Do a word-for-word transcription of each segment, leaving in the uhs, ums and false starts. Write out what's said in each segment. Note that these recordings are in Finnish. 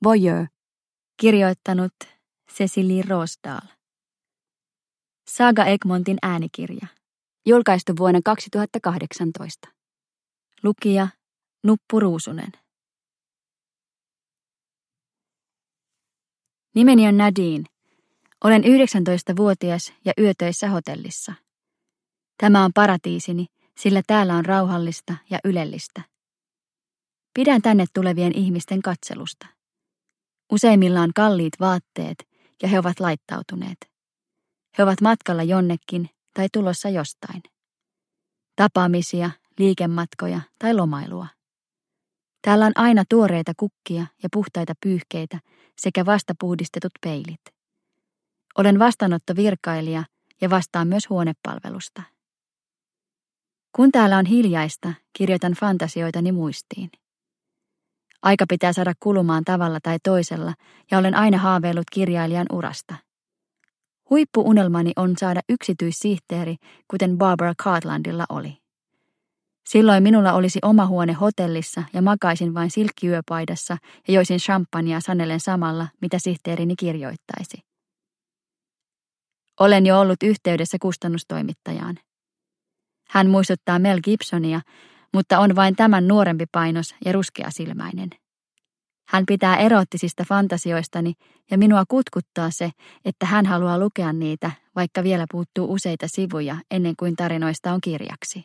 Voyeur. Kirjoittanut Cecilie Roosdahl. Saga Egmontin äänikirja. Julkaistu vuonna kaksituhattakahdeksantoista. Lukija Nuppu Ruusunen. Nimeni on Nadine. Olen yhdeksäntoistavuotias ja yötöissä hotellissa. Tämä on paratiisini, sillä täällä on rauhallista ja ylellistä. Pidän tänne tulevien ihmisten katselusta. Useimmilla on kalliit vaatteet ja he ovat laittautuneet. He ovat matkalla jonnekin tai tulossa jostain. Tapaamisia, liikematkoja tai lomailua. Täällä on aina tuoreita kukkia ja puhtaita pyyhkeitä sekä vastapuhdistetut peilit. Olen vastaanottovirkailija ja vastaan myös huonepalvelusta. Kun täällä on hiljaista, kirjoitan fantasioitani muistiin. Aika pitää saada kulumaan tavalla tai toisella ja olen aina haaveillut kirjailijan urasta. Huippuunelmani on saada yksityissihteeri, kuten Barbara Cartlandilla oli. Silloin minulla olisi oma huone hotellissa ja makaisin vain silkkiyöpaidassa ja joisin champagnea sanellen samalla, mitä sihteerini kirjoittaisi. Olen jo ollut yhteydessä kustannustoimittajaan. Hän muistuttaa Mel Gibsonia, mutta on vain tämän nuorempi painos ja ruskeasilmäinen. Hän pitää eroottisista fantasioistani ja minua kutkuttaa se, että hän haluaa lukea niitä, vaikka vielä puuttuu useita sivuja ennen kuin tarinoista on kirjaksi.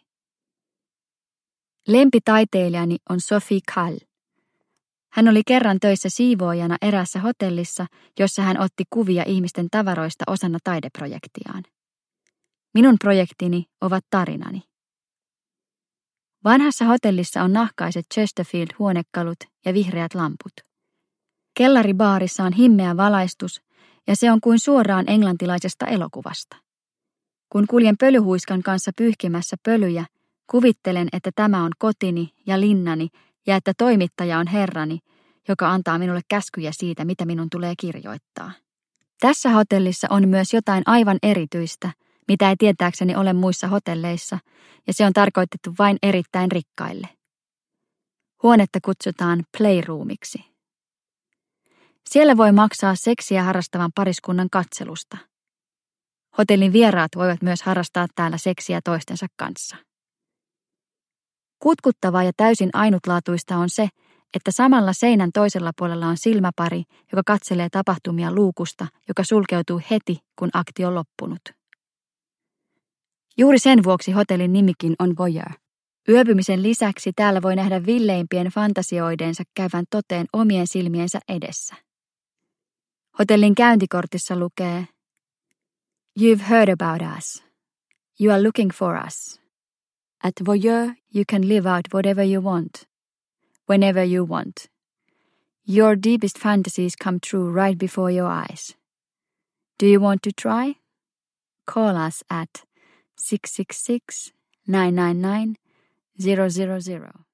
Lempitaiteilijani on Sophie Calle. Hän oli kerran töissä siivoojana eräässä hotellissa, jossa hän otti kuvia ihmisten tavaroista osana taideprojektiaan. Minun projektini ovat tarinani. Vanhassa hotellissa on nahkaiset Chesterfield-huonekalut ja vihreät lamput. Kellaribaarissa on himmeä valaistus ja se on kuin suoraan englantilaisesta elokuvasta. Kun kuljen pölyhuiskan kanssa pyyhkimässä pölyjä, kuvittelen, että tämä on kotini ja linnani ja että toimittaja on herrani, joka antaa minulle käskyjä siitä, mitä minun tulee kirjoittaa. Tässä hotellissa on myös jotain aivan erityistä, mitä ei tietääkseni ole muissa hotelleissa, ja se on tarkoitettu vain erittäin rikkaille. Huonetta kutsutaan playroomiksi. Siellä voi maksaa seksiä harrastavan pariskunnan katselusta. Hotellin vieraat voivat myös harrastaa täällä seksiä toistensa kanssa. Kutkuttavaa ja täysin ainutlaatuista on se, että samalla seinän toisella puolella on silmäpari, joka katselee tapahtumia luukusta, joka sulkeutuu heti, kun akti on loppunut. Juuri sen vuoksi hotellin nimikin on Voyeur. Yöpymisen lisäksi täällä voi nähdä villeimpien fantasioidensa käyvän toteen omien silmiensä edessä. Hotellin käyntikortissa lukee: You've heard about us. You are looking for us. At Voyeur you can live out whatever you want, whenever you want. Your deepest fantasies come true right before your eyes. Do you want to try? Call us at six six six, nine nine nine, zero zero zero.